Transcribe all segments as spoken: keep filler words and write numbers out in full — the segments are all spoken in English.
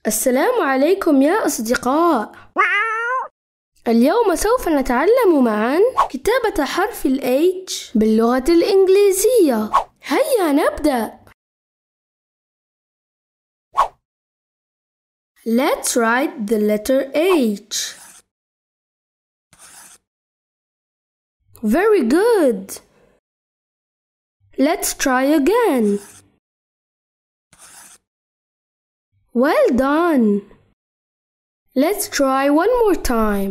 السلام عليكم يا أصدقاء. اليوم سوف نتعلم معا كتابة حرف ال H باللغة الإنجليزية. هيا نبدأ. Let's write the letter H. Very good. Let's try again. Well done. Let's try one more time.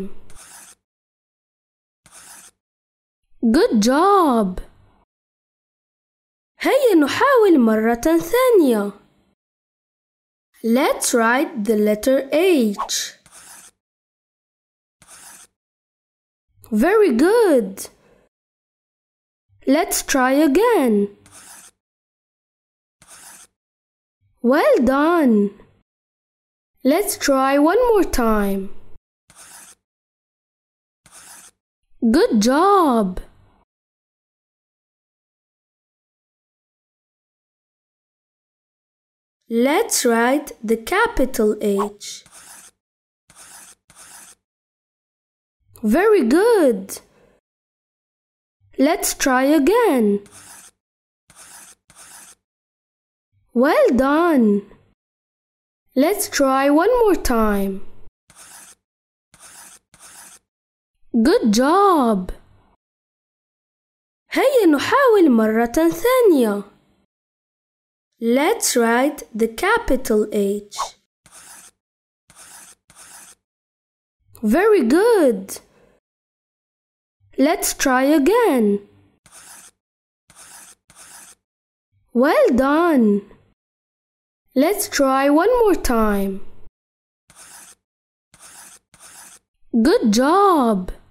Good job. هيا نحاول مرة ثانية. Let's write the letter H. Very good. Let's try again. Well done. Let's try one more time. Good job. Let's write the capital H. Very good. Let's try again. Well done. Let's try one more time. Good job. هيا نحاول مرة ثانية. Let's write the capital H. Very good. Let's try again. Well done. Let's try one more time. Good job.